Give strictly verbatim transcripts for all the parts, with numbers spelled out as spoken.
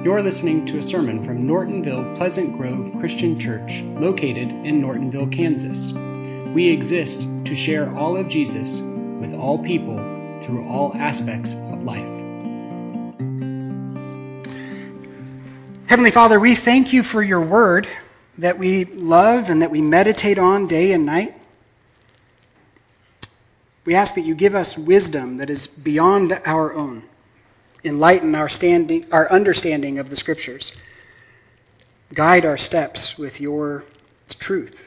You're listening to a sermon from Nortonville Pleasant Grove Christian Church, located in Nortonville, Kansas. We exist to share all of Jesus with all people through all aspects of life. Heavenly Father, we thank you for your word that we love and that we meditate on day and night. We ask that you give us wisdom that is beyond our own. Enlighten our standing, our understanding of the Scriptures. Guide our steps with your truth.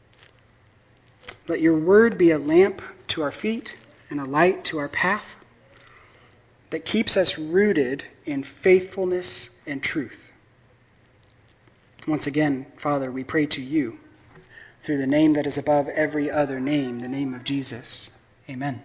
Let your word be a lamp to our feet and a light to our path that keeps us rooted in faithfulness and truth. Once again, Father, we pray to you through the name that is above every other name, the name of Jesus. Amen.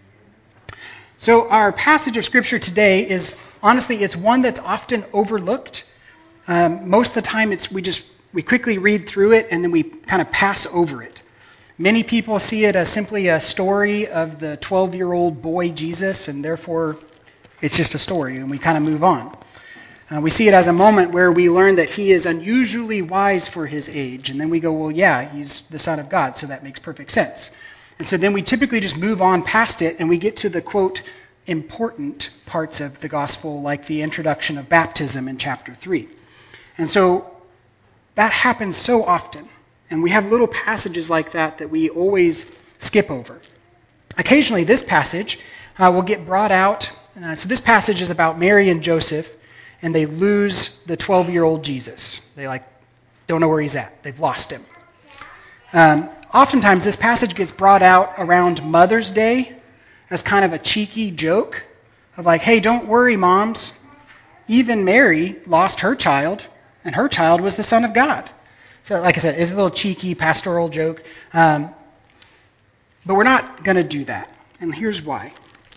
So our passage of Scripture today is, honestly, it's one that's often overlooked. Um, most of the time, it's we just we quickly read through it and then we kind of pass over it. Many people see it as simply a story of the twelve-year-old boy Jesus, and therefore it's just a story, and we kind of move on. Uh, we see it as a moment where we learn that he is unusually wise for his age, and then we go, well, yeah, he's the Son of God, so that makes perfect sense. And so then we typically just move on past it, and we get to the, quote, important parts of the gospel, like the introduction of baptism in chapter three. And so that happens so often, and we have little passages like that that we always skip over. Occasionally, this passage uh, will get brought out. Uh, so this passage is about Mary and Joseph, and they lose the twelve-year-old Jesus. They like don't know where he's at. They've lost him. Um, oftentimes, this passage gets brought out around Mother's Day as kind of a cheeky joke of like, hey, don't worry, moms. Even Mary lost her child, and her child was the Son of God. So, like I said, it's a little cheeky pastoral joke. Um, but we're not going to do that. And here's why.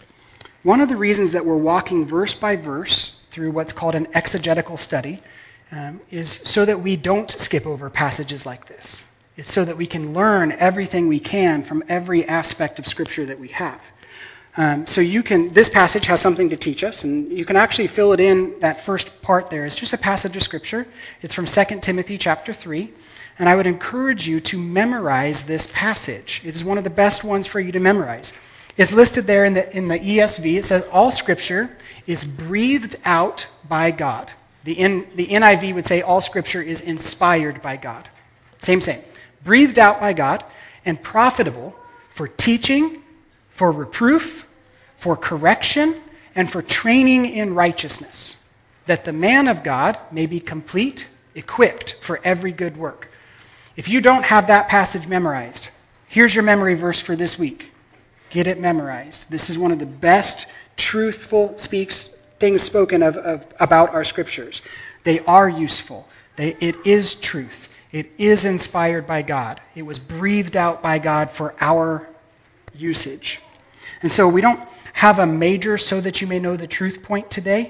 One of the reasons that we're walking verse by verse through what's called an exegetical study um, is so that we don't skip over passages like this. It's so that we can learn everything we can from every aspect of Scripture that we have. Um, so you can. This passage has something to teach us, and you can actually fill it in. That first part there is just a passage of Scripture. It's from Second Timothy chapter three, and I would encourage you to memorize this passage. It is one of the best ones for you to memorize. It's listed there in the in the E S V. It says, all Scripture is breathed out by God. The, N, the N I V would say all Scripture is inspired by God. Same, same. Breathed out by God and profitable for teaching, for reproof, for correction, and for training in righteousness, that the man of God may be complete, equipped for every good work. If you don't have that passage memorized, here's your memory verse for this week. Get it memorized. This is one of the best truthful speaks things spoken of, of about our Scriptures. They are useful. They, it is truth. It is inspired by God. It was breathed out by God for our usage. And so we don't have a major so that you may know the truth point today,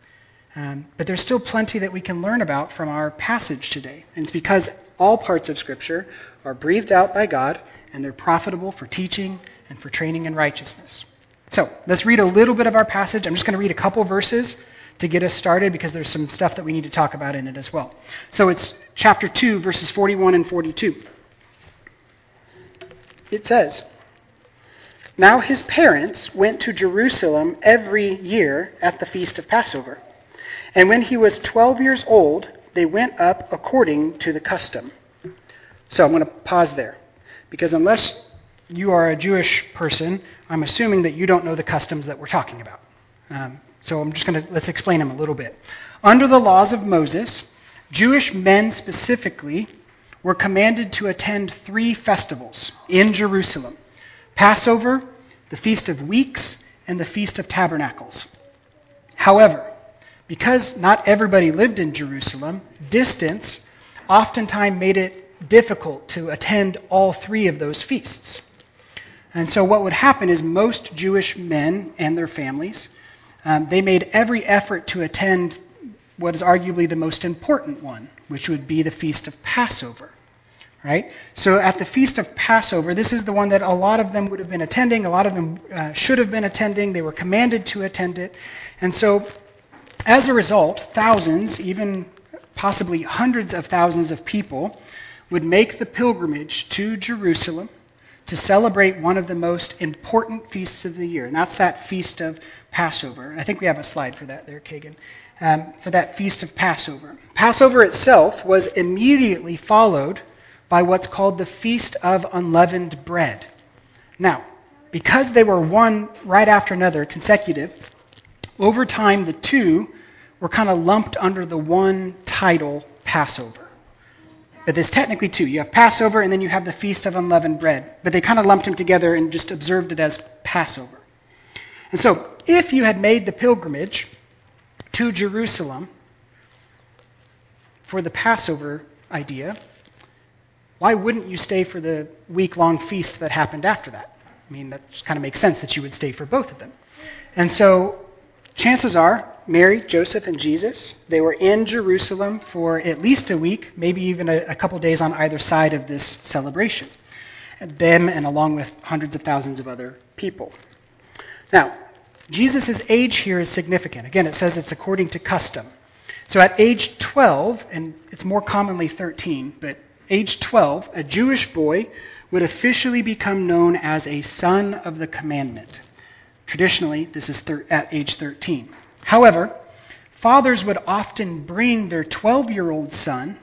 um, but there's still plenty that we can learn about from our passage today. And it's because all parts of Scripture are breathed out by God, and they're profitable for teaching and for training in righteousness. So let's read a little bit of our passage. I'm just going to read a couple verses to get us started because there's some stuff that we need to talk about in it as well. So it's chapter two, verses forty-one and forty-two. It says, now his parents went to Jerusalem every year at the feast of Passover. And when he was twelve years old, they went up according to the custom. So I'm going to pause there, because unless you are a Jewish person, I'm assuming that you don't know the customs that we're talking about. Um, so I'm just going to, let's explain them a little bit. Under the laws of Moses, Jewish men specifically were commanded to attend three festivals in Jerusalem: Passover, the Feast of Weeks, and the Feast of Tabernacles. However, because not everybody lived in Jerusalem, distance oftentimes made it difficult to attend all three of those feasts. And so what would happen is most Jewish men and their families, um, they made every effort to attend what is arguably the most important one, which would be the Feast of Passover. Right? So at the Feast of Passover, this is the one that a lot of them would have been attending. A lot of them uh, should have been attending. They were commanded to attend it. And so As a result, thousands, even possibly hundreds of thousands of people would make the pilgrimage to Jerusalem to celebrate one of the most important feasts of the year, and that's that feast of Passover. And I think we have a slide for that there, Kagan, um, for that feast of Passover. Passover itself was immediately followed by what's called the Feast of Unleavened Bread. Now, because they were one right after another, consecutive, over time the two were kind of lumped under the one title, Passover. But there's technically two. You have Passover and then you have the Feast of Unleavened Bread. But they kind of lumped them together and just observed it as Passover. And so, if you had made the pilgrimage to Jerusalem for the Passover idea, why wouldn't you stay for the week-long feast that happened after that? I mean, that just kind of makes sense that you would stay for both of them. And so, chances are, Mary, Joseph, and Jesus, they were in Jerusalem for at least a week, maybe even a, a couple days on either side of this celebration. And them and along with hundreds of thousands of other people. Now, Jesus' age here is significant. Again, it says it's according to custom. So at age twelve, and it's more commonly thirteen, but age twelve, a Jewish boy would officially become known as a son of the commandment. Traditionally, this is thir- at age thirteen. However, fathers would often bring their twelve-year-old son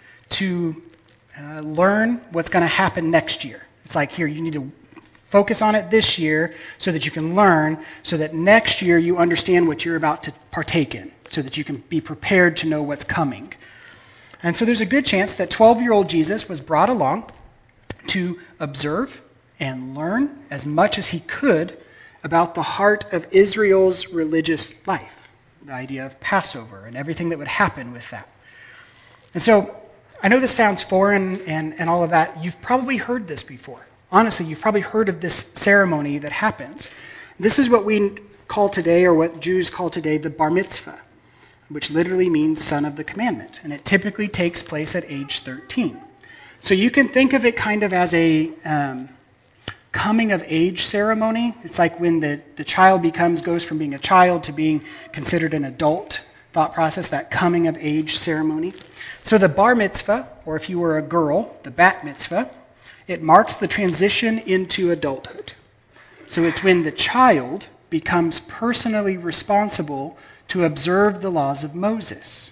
to uh, learn what's going to happen next year. It's like, here, you need to focus on it this year so that you can learn, so that next year you understand what you're about to partake in, so that you can be prepared to know what's coming. And so there's a good chance that twelve-year-old Jesus was brought along to observe and learn as much as he could about the heart of Israel's religious life, the idea of Passover and everything that would happen with that. And so I know this sounds foreign and, and all of that. You've probably heard this before. Honestly, you've probably heard of this ceremony that happens. This is what we call today, or what Jews call today, the bar mitzvah, which literally means son of the commandment. And it typically takes place at age thirteen. So you can think of it kind of as a um, coming of age ceremony. It's like when the, the child becomes, goes from being a child to being considered an adult thought process, that coming of age ceremony. So the bar mitzvah, or if you were a girl, the bat mitzvah, it marks the transition into adulthood. So it's when the child becomes personally responsible to observe the laws of Moses.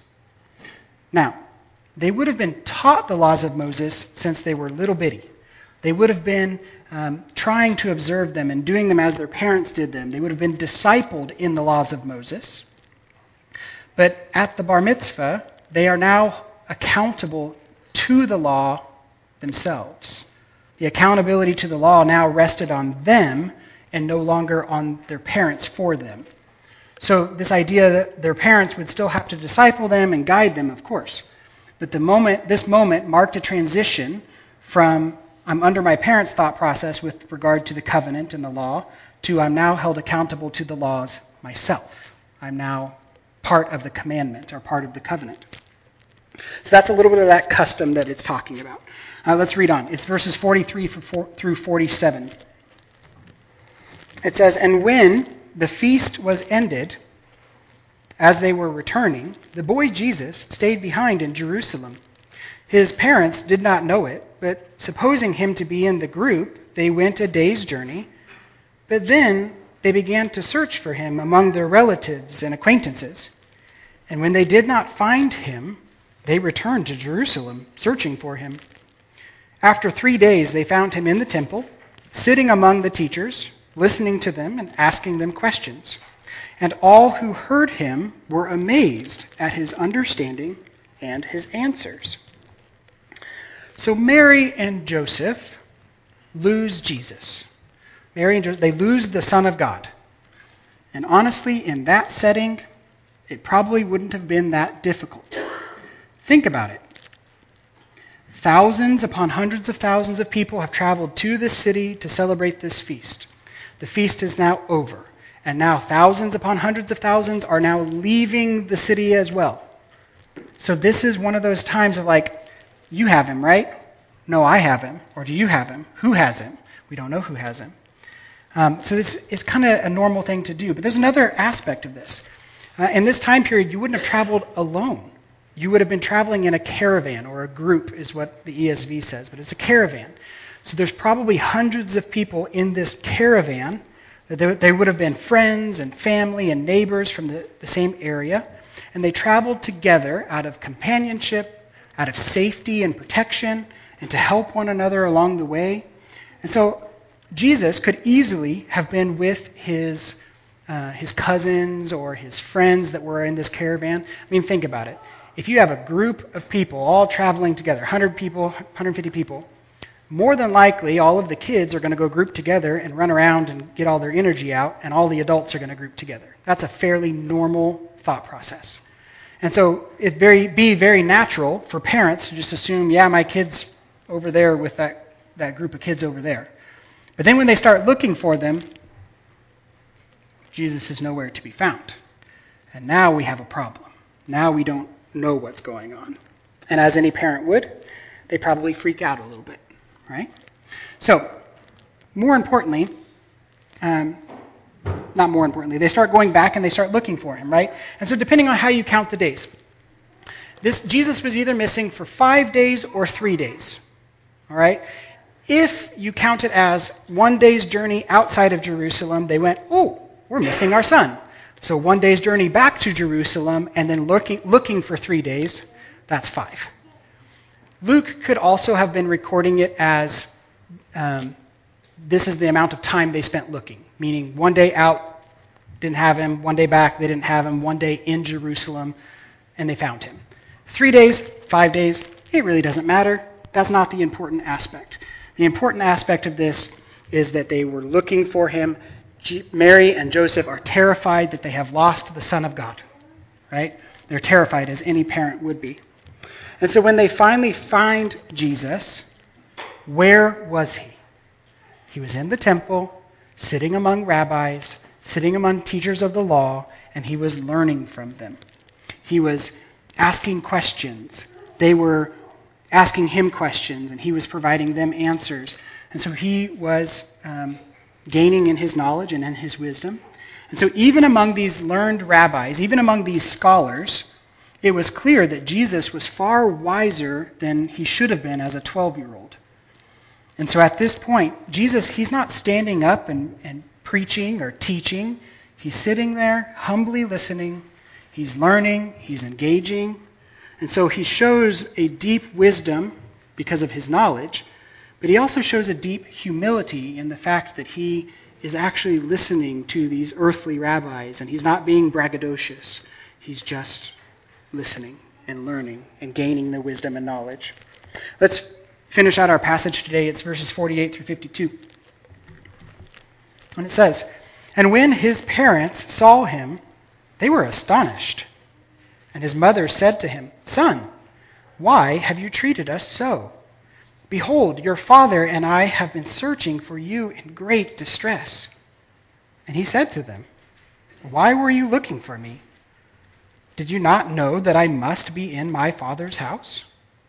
Now, they would have been taught the laws of Moses since they were little bitty. They would have been um, trying to observe them and doing them as their parents did them. They would have been discipled in the laws of Moses. But at the bar mitzvah, they are now accountable to the law themselves. The accountability to the law now rested on them and no longer on their parents for them. So this idea that their parents would still have to disciple them and guide them, of course. But the moment, this moment marked a transition from I'm under my parents' thought process with regard to the covenant and the law to I'm now held accountable to the laws myself. I'm now part of the commandment or part of the covenant. So that's a little bit of that custom that it's talking about. Uh, let's read on. It's verses forty-three through forty-seven. It says, "And when the feast was ended, as they were returning, the boy Jesus stayed behind in Jerusalem. His parents did not know it, but supposing him to be in the group, they went a day's journey. But then they began to search for him among their relatives and acquaintances. And when they did not find him, they returned to Jerusalem, searching for him. After three days they found him in the temple, sitting among the teachers, listening to them and asking them questions. And all who heard him were amazed at his understanding and his answers." So Mary and Joseph lose Jesus. Mary and Joseph, they lose the Son of God. And honestly, in that setting, it probably wouldn't have been that difficult. Think about it. Thousands upon hundreds of thousands of people have traveled to this city to celebrate this feast. The feast is now over. And now thousands upon hundreds of thousands are now leaving the city as well. So this is one of those times of like, you have him, right? No, I have him. Or do you have him? Who has him? We don't know who has him. Um, so this, it's kind of a normal thing to do. But there's another aspect of this. Uh, in this time period, you wouldn't have traveled alone. You would have been traveling in a caravan, or a group is what the E S V says, but it's a caravan. So there's probably hundreds of people in this caravan. They, they would have been friends and family and neighbors from the, the same area. And they traveled together out of companionship, out of safety and protection, and to help one another along the way. And so Jesus could easily have been with his uh, his cousins or his friends that were in this caravan. I mean, think about it. If you have a group of people all traveling together, one hundred people, one hundred fifty people, more than likely all of the kids are going to go group together and run around and get all their energy out, and all the adults are going to group together. That's a fairly normal thought process. And so it'd very, be very natural for parents to just assume, yeah, my kid's over there with that, that group of kids over there. But then when they start looking for them, Jesus is nowhere to be found. And now we have a problem. Now we don't know what's going on. And as any parent would, they probably freak out a little bit, right? So, more importantly, um, not more importantly, they start going back and they start looking for him, right? And so depending on how you count the days, this Jesus was either missing for five days or three days, all right? If you count it as one day's journey outside of Jerusalem, they went, oh, we're missing our son. So one day's journey back to Jerusalem and then looking looking for three days, that's five. Luke could also have been recording it as um, this is the amount of time they spent looking, meaning one day out, didn't have him, one day back, they didn't have him, one day in Jerusalem, and they found him. Three days, five days, it really doesn't matter. That's not the important aspect. The important aspect of this is that they were looking for him. Mary and Joseph are terrified that they have lost the Son of God, right? They're terrified, as any parent would be. And so when they finally find Jesus, where was he? He was in the temple, sitting among rabbis, sitting among teachers of the law, and he was learning from them. He was asking questions. They were asking him questions, and he was providing them answers. And so he was um, gaining in his knowledge and in his wisdom. And so even among these learned rabbis, even among these scholars, it was clear that Jesus was far wiser than he should have been as a twelve-year-old. And so at this point, Jesus, he's not standing up and, and preaching or teaching. He's sitting there, humbly listening. He's learning. He's engaging. And so he shows a deep wisdom because of his knowledge, but he also shows a deep humility in the fact that he is actually listening to these earthly rabbis, and he's not being braggadocious. He's just listening and learning and gaining the wisdom and knowledge. Let's finish out our passage today. It's verses forty-eight through fifty-two. And it says, "And when his parents saw him, they were astonished. And his mother said to him, 'Son, why have you treated us so? Behold, your father and I have been searching for you in great distress.' And he said to them, 'Why were you looking for me? Did you not know that I must be in my father's house?'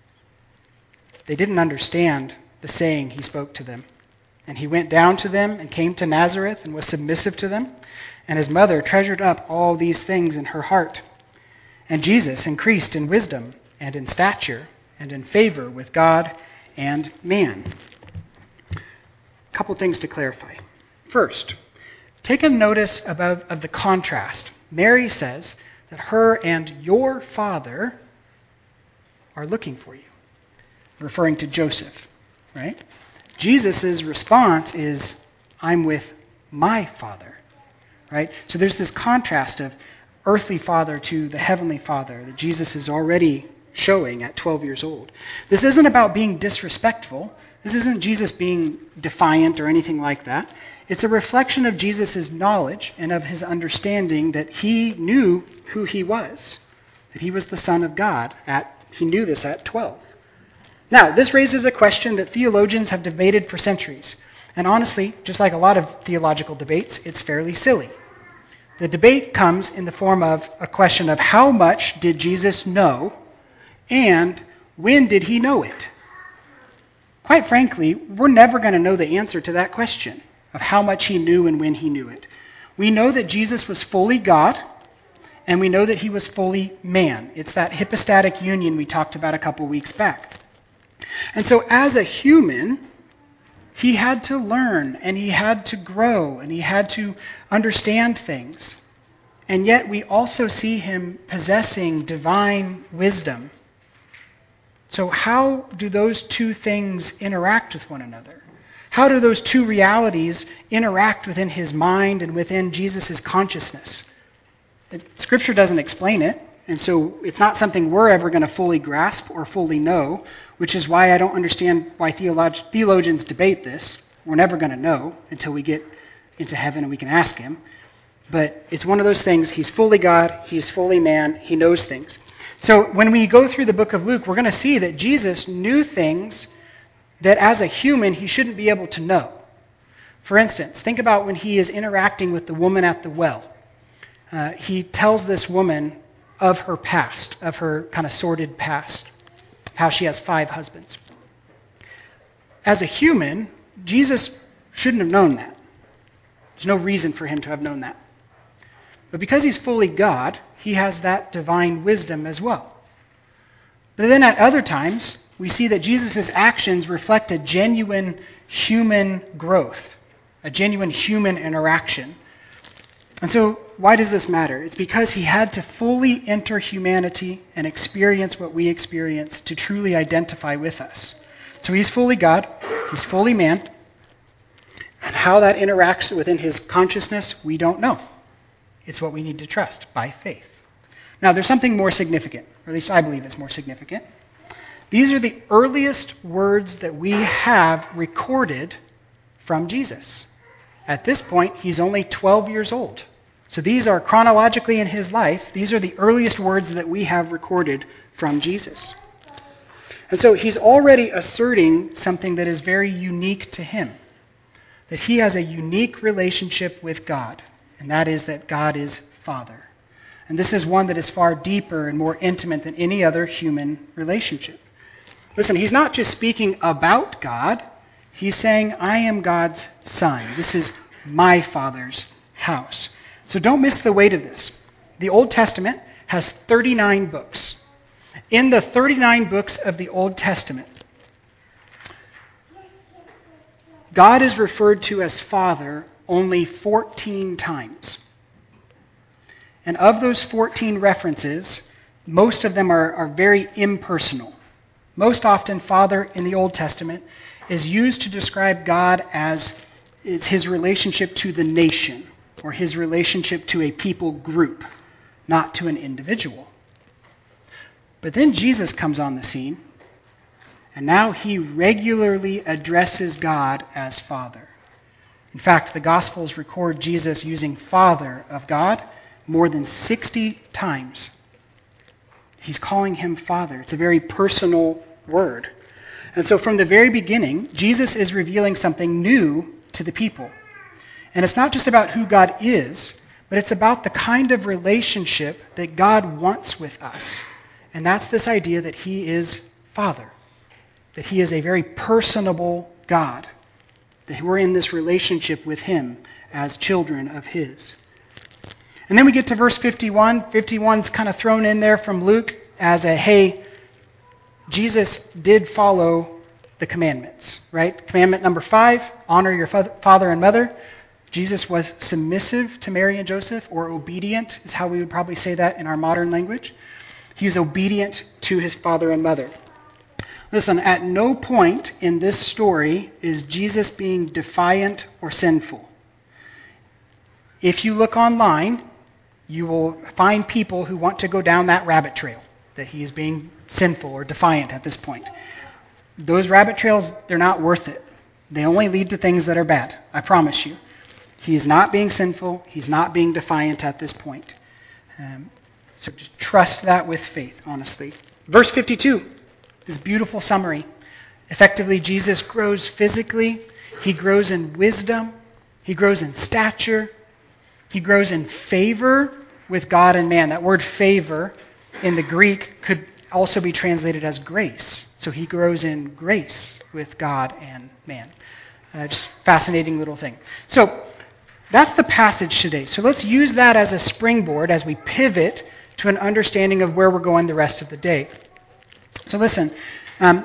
They didn't understand the saying he spoke to them. And he went down to them and came to Nazareth and was submissive to them. And his mother treasured up all these things in her heart. And Jesus increased in wisdom and in stature and in favor with God and man." A couple things to clarify. First, take a notice about, of the contrast. Mary says that her and your father are looking for you, referring to Joseph, right? Jesus' response is, "I'm with my Father," right? So there's this contrast of earthly father to the heavenly Father that Jesus is already showing at twelve years old. This isn't about being disrespectful. This isn't Jesus being defiant or anything like that. It's a reflection of Jesus' knowledge and of his understanding that he knew who he was, that he was the Son of God. At he knew this at twelve. Now, this raises a question that theologians have debated for centuries. And honestly, just like a lot of theological debates, it's fairly silly. The debate comes in the form of a question of how much did Jesus know and when did he know it? Quite frankly, we're never going to know the answer to that question of how much he knew and when he knew it. We know that Jesus was fully God, and we know that he was fully man. It's that hypostatic union we talked about a couple weeks back. And so as a human, he had to learn, and he had to grow, and he had to understand things. And yet we also see him possessing divine wisdom. So how do those two things interact with one another? How do those two realities interact within his mind and within Jesus' consciousness? Scripture doesn't explain it, and so it's not something we're ever going to fully grasp or fully know, which is why I don't understand why theolog- theologians debate this. We're never going to know until we get into heaven and we can ask him. But it's one of those things. He's fully God. He's fully man. He knows things. So when we go through the book of Luke, we're going to see that Jesus knew things that as a human he shouldn't be able to know. For instance, think about when he is interacting with the woman at the well. Uh, he tells this woman of her past, of her kind of sordid past, how she has five husbands. As a human, Jesus shouldn't have known that. There's no reason for him to have known that. But because he's fully God, he has that divine wisdom as well. But then at other times, we see that Jesus' actions reflect a genuine human growth, a genuine human interaction. And so why does this matter? It's because he had to fully enter humanity and experience what we experience to truly identify with us. So he's fully God, he's fully man, and how that interacts within his consciousness, we don't know. It's what we need to trust by faith. Now, there's something more significant, or at least I believe it's more significant. These are the earliest words that we have recorded from Jesus. At this point, he's only twelve years old. So these are chronologically in his life. These are the earliest words that we have recorded from Jesus. And so he's already asserting something that is very unique to him, that he has a unique relationship with God, and that is that God is Father. And this is one that is far deeper and more intimate than any other human relationship. Listen, he's not just speaking about God. He's saying, I am God's son. This is my Father's house. So don't miss the weight of this. The Old Testament has thirty-nine books. In the thirty-nine books of the Old Testament, God is referred to as Father only fourteen times. And of those fourteen references, most of them are, are very impersonal. Most often, Father in the Old Testament is used to describe God as it's his relationship to the nation, or his relationship to a people group, not to an individual. But then Jesus comes on the scene, and now he regularly addresses God as Father. In fact, the Gospels record Jesus using Father of God more than sixty times. He's calling him Father. It's a very personal word. And so from the very beginning, Jesus is revealing something new to the people. And it's not just about who God is, but it's about the kind of relationship that God wants with us. And that's this idea that he is Father, that he is a very personable God, that we're in this relationship with him as children of his. And then we get to verse fifty-one. fifty-one's kind of thrown in there from Luke as a, hey, Jesus did follow the commandments, right? Commandment number five, honor your father and mother. Jesus was submissive to Mary and Joseph, or obedient is how we would probably say that in our modern language. He was obedient to his father and mother. Listen, at no point in this story is Jesus being defiant or sinful. If you look online, you will find people who want to go down that rabbit trail, that he is being sinful or defiant at this point. Those rabbit trails, they're not worth it. They only lead to things that are bad, I promise you. He is not being sinful. He's not being defiant at this point. Um, so just trust that with faith, honestly. Verse fifty-two, this beautiful summary. Effectively, Jesus grows physically. He grows in wisdom. He grows in stature. He grows in favor with God and man. That word favor in the Greek could also be translated as grace. So he grows in grace with God and man. Uh, just fascinating little thing. So that's the passage today. So let's use that as a springboard as we pivot to an understanding of where we're going the rest of the day. So listen, um,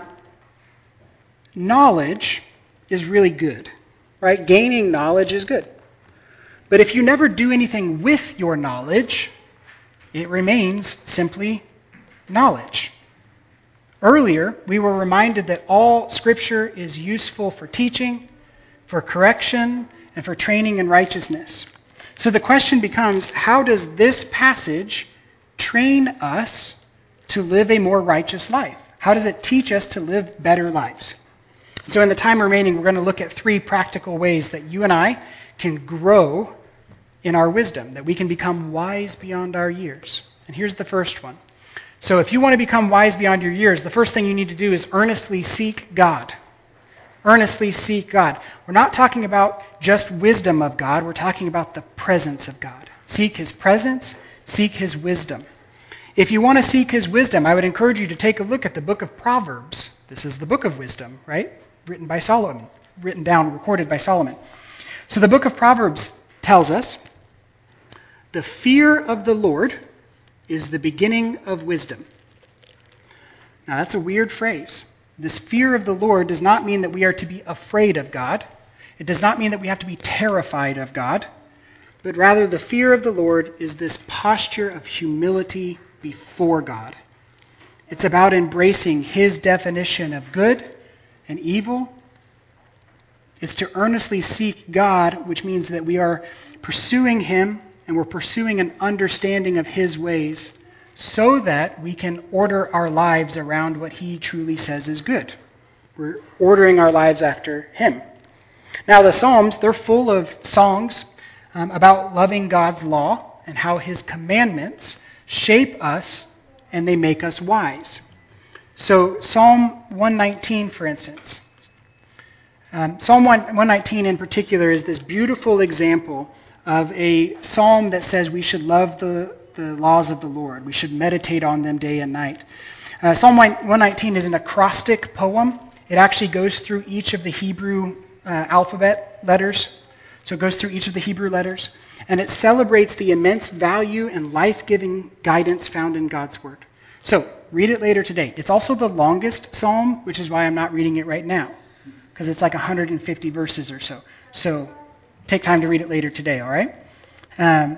knowledge is really good, right? Gaining knowledge is good. But if you never do anything with your knowledge, it remains simply knowledge. Earlier, we were reminded that all Scripture is useful for teaching, for correction, and for training in righteousness. So the question becomes, how does this passage train us to live a more righteous life? How does it teach us to live better lives? So in the time remaining, we're going to look at three practical ways that you and I can grow in our wisdom, that we can become wise beyond our years. And here's the first one. So if you want to become wise beyond your years, the first thing you need to do is earnestly seek God. Earnestly seek God. We're not talking about just wisdom of God. We're talking about the presence of God. Seek His presence. Seek His wisdom. If you want to seek His wisdom, I would encourage you to take a look at the book of Proverbs. This is the book of wisdom, right? Written by Solomon. Written down, recorded by Solomon. So the book of Proverbs tells us, the fear of the Lord is the beginning of wisdom. Now that's a weird phrase. This fear of the Lord does not mean that we are to be afraid of God. It does not mean that we have to be terrified of God. But rather the fear of the Lord is this posture of humility before God. It's about embracing His definition of good and evil. It's to earnestly seek God, which means that we are pursuing Him and we're pursuing an understanding of His ways so that we can order our lives around what He truly says is good. We're ordering our lives after Him. Now the Psalms, they're full of songs um, about loving God's law and how His commandments shape us and they make us wise. So Psalm one nineteen, for instance. Um, Psalm one nineteen in particular is this beautiful example of a psalm that says we should love the, the laws of the Lord. We should meditate on them day and night. Uh, Psalm one nineteen is an acrostic poem. It actually goes through each of the Hebrew uh, alphabet letters. So it goes through each of the Hebrew letters. And it celebrates the immense value and life-giving guidance found in God's Word. So read it later today. It's also the longest psalm, which is why I'm not reading it right now, because it's like one hundred fifty verses or so. So take time to read it later today, all right? Um,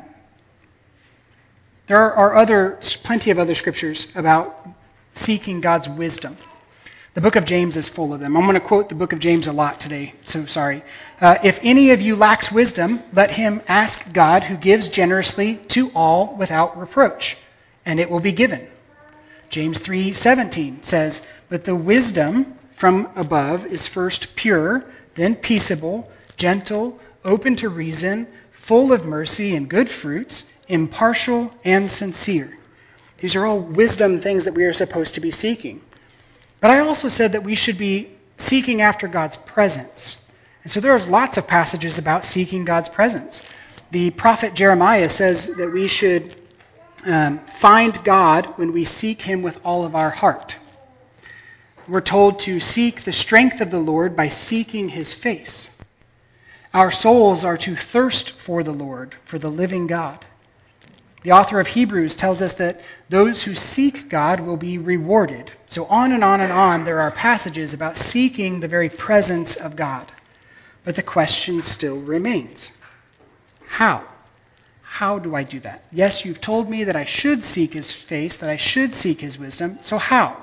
there are other, plenty of other scriptures about seeking God's wisdom. The book of James is full of them. I'm going to quote the book of James a lot today, so sorry. Uh, if any of you lacks wisdom, let him ask God, who gives generously to all without reproach, and it will be given. James three seventeen says, but the wisdom from above is first pure, then peaceable, gentle, open to reason, full of mercy and good fruits, impartial and sincere. These are all wisdom things that we are supposed to be seeking. But I also said that we should be seeking after God's presence. And so there's lots of passages about seeking God's presence. The prophet Jeremiah says that we should um, find God when we seek Him with all of our heart. We're told to seek the strength of the Lord by seeking His face. Our souls are to thirst for the Lord, for the living God. The author of Hebrews tells us that those who seek God will be rewarded. So on and on and on, there are passages about seeking the very presence of God. But the question still remains. How? How do I do that? Yes, you've told me that I should seek His face, that I should seek His wisdom. So how?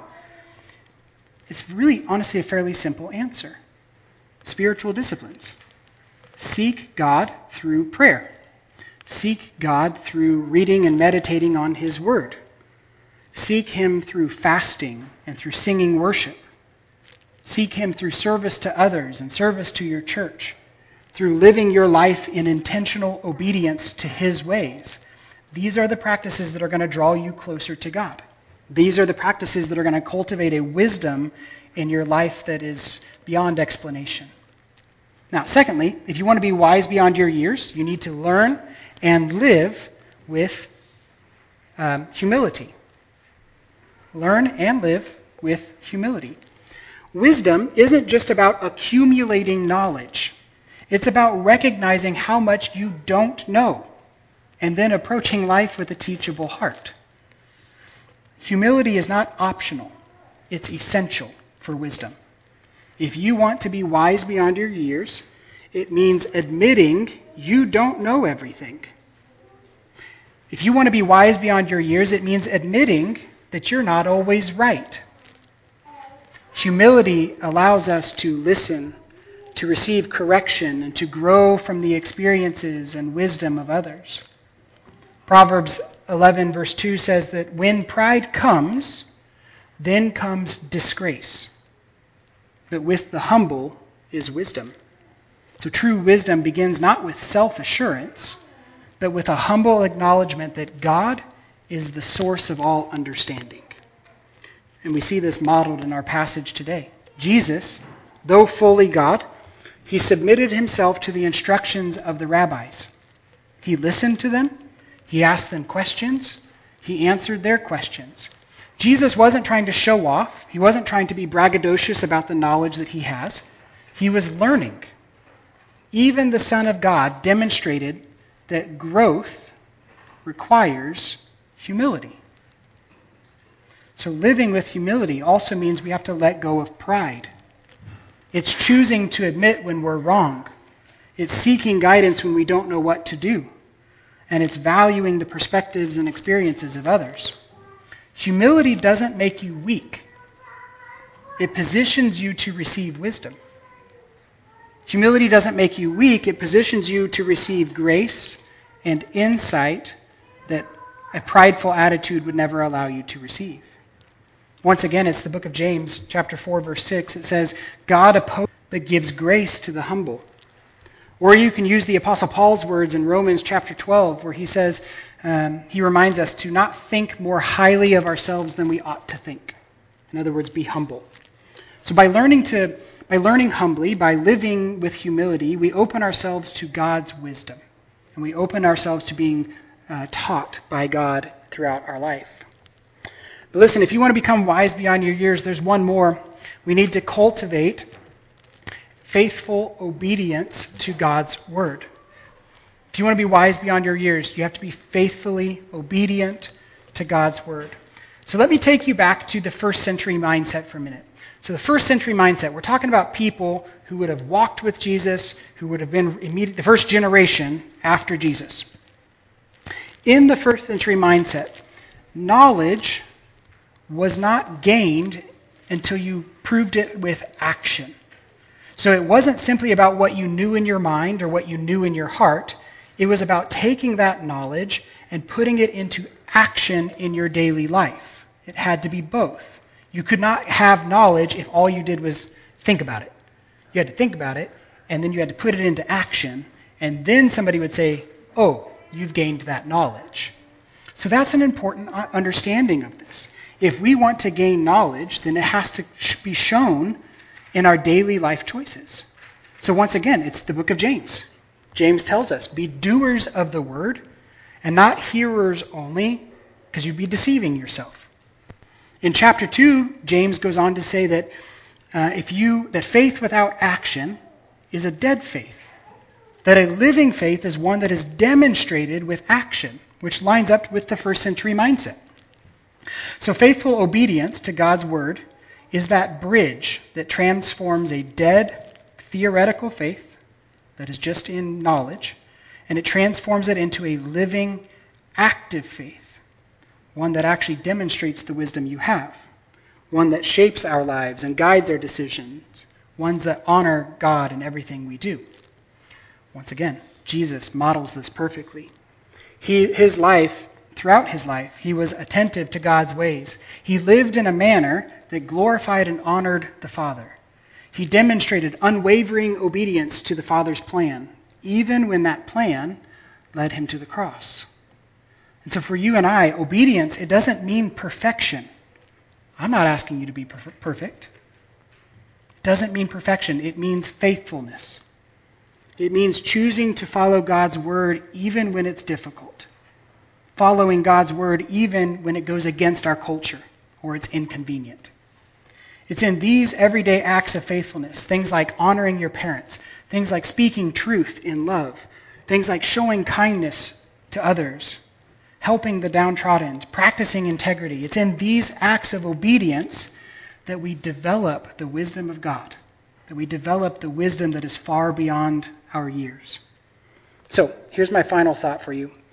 It's really, honestly, a fairly simple answer. Spiritual disciplines. Seek God through prayer. Seek God through reading and meditating on His Word. Seek Him through fasting and through singing worship. Seek Him through service to others and service to your church. Through living your life in intentional obedience to His ways. These are the practices that are going to draw you closer to God. These are the practices that are going to cultivate a wisdom in your life that is beyond explanation. Now, secondly, if you want to be wise beyond your years, you need to learn and live with um, humility. Learn and live with humility. Wisdom isn't just about accumulating knowledge. It's about recognizing how much you don't know and then approaching life with a teachable heart. Humility is not optional. It's essential for wisdom. If you want to be wise beyond your years, it means admitting you don't know everything. If you want to be wise beyond your years, it means admitting that you're not always right. Humility allows us to listen, to receive correction, and to grow from the experiences and wisdom of others. Proverbs eleven verse two says that when pride comes, then comes disgrace. But with the humble is wisdom. So true wisdom begins not with self-assurance, but with a humble acknowledgement that God is the source of all understanding. And we see this modeled in our passage today. Jesus, though fully God, he submitted himself to the instructions of the rabbis. He listened to them. He asked them questions. He answered their questions. Jesus wasn't trying to show off. He wasn't trying to be braggadocious about the knowledge that he has. He was learning. Even the Son of God demonstrated that growth requires humility. So living with humility also means we have to let go of pride. It's choosing to admit when we're wrong. It's seeking guidance when we don't know what to do. And it's valuing the perspectives and experiences of others. Humility doesn't make you weak. It positions you to receive wisdom. Humility doesn't make you weak. It positions you to receive grace and insight that a prideful attitude would never allow you to receive. Once again, it's the book of James, chapter four, verse six. It says, God opposes but gives grace to the humble. Or you can use the Apostle Paul's words in Romans chapter twelve, where he says, um, he reminds us to not think more highly of ourselves than we ought to think. In other words, be humble. So by learning to, by learning humbly, by living with humility, we open ourselves to God's wisdom. And we open ourselves to being uh, taught by God throughout our life. But listen, if you want to become wise beyond your years, there's one more. We need to cultivate faithful obedience to God's word. If you want to be wise beyond your years, you have to be faithfully obedient to God's word. So let me take you back to the first century mindset for a minute. So the first century mindset, we're talking about people who would have walked with Jesus, who would have been immediate, the first generation after Jesus. In the first century mindset, knowledge was not gained until you proved it with action. So it wasn't simply about what you knew in your mind or what you knew in your heart. It was about taking that knowledge and putting it into action in your daily life. It had to be both. You could not have knowledge if all you did was think about it. You had to think about it, and then you had to put it into action, and then somebody would say, oh, you've gained that knowledge. So that's an important understanding of this. If we want to gain knowledge, then it has to be shown in our daily life choices. So once again, it's the book of James. James tells us, be doers of the word and not hearers only, because you'd be deceiving yourself. In chapter two, James goes on to say that uh, if you that faith without action is a dead faith, that a living faith is one that is demonstrated with action, which lines up with the first century mindset. So faithful obedience to God's word is that bridge that transforms a dead theoretical faith that is just in knowledge, and it transforms it into a living, active faith, one that actually demonstrates the wisdom you have, one that shapes our lives and guides our decisions, ones that honor God in everything we do. Once again, Jesus models this perfectly. He, his life, throughout his life, he was attentive to God's ways. He lived in a manner that glorified and honored the Father. He demonstrated unwavering obedience to the Father's plan, even when that plan led him to the cross. And so for you and I, obedience, it doesn't mean perfection. I'm not asking you to be perfect. It doesn't mean perfection. It means faithfulness. It means choosing to follow God's word even when it's difficult. Following God's word even when it goes against our culture or it's inconvenient. It's in these everyday acts of faithfulness, things like honoring your parents, Things like speaking truth in love. Things like showing kindness to others, helping the downtrodden, practicing integrity. It's in these acts of obedience that we develop the wisdom of God, that we develop the wisdom that is far beyond our years. So, here's my final thought for you.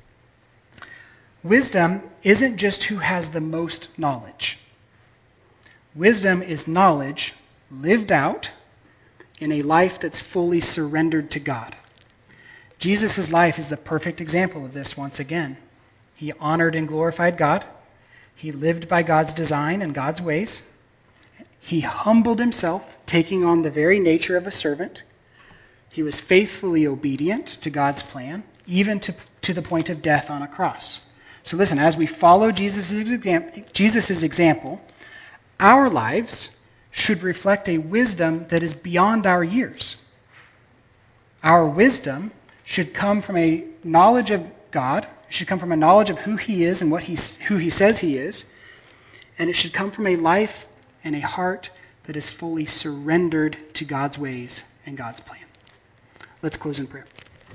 Wisdom isn't just who has the most knowledge. Wisdom is knowledge lived out in a life that's fully surrendered to God. Jesus' life is the perfect example of this once again. He honored and glorified God. He lived by God's design and God's ways. He humbled himself, taking on the very nature of a servant. He was faithfully obedient to God's plan, even to, to the point of death on a cross. So listen, as we follow Jesus' exam- Jesus' example, our lives should reflect a wisdom that is beyond our years. Our wisdom should come from a knowledge of God. It should come from a knowledge of who he is and what he, who he says he is. And it should come from a life and a heart that is fully surrendered to God's ways and God's plan. Let's close in prayer.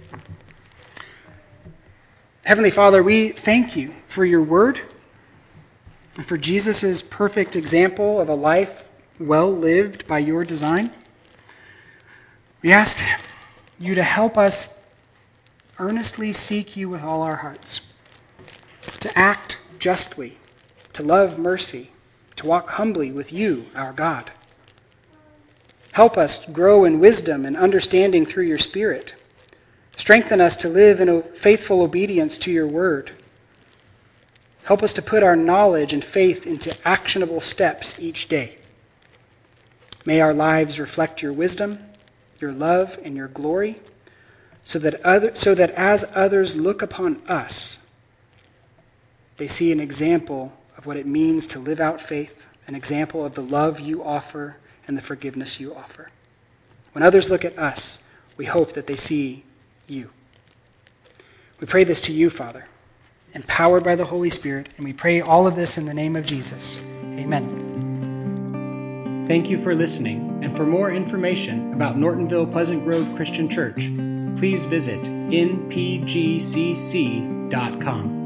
Heavenly Father, we thank you for your word and for Jesus' perfect example of a life well lived by your design. We ask you to help us earnestly seek you with all our hearts, to act justly, to love mercy, to walk humbly with you, our God. Help us grow in wisdom and understanding through your Spirit. Strengthen us to live in faithful obedience to your word. Help us to put our knowledge and faith into actionable steps each day. May our lives reflect your wisdom, your love, and your glory, so that other, so that as others look upon us, they see an example of what it means to live out faith, an example of the love you offer and the forgiveness you offer. When others look at us, we hope that they see you. We pray this to you, Father, empowered by the Holy Spirit, and we pray all of this in the name of Jesus. Amen. Thank you for listening, and for more information about Nortonville Pleasant Grove Christian Church, please visit N P G C C dot com.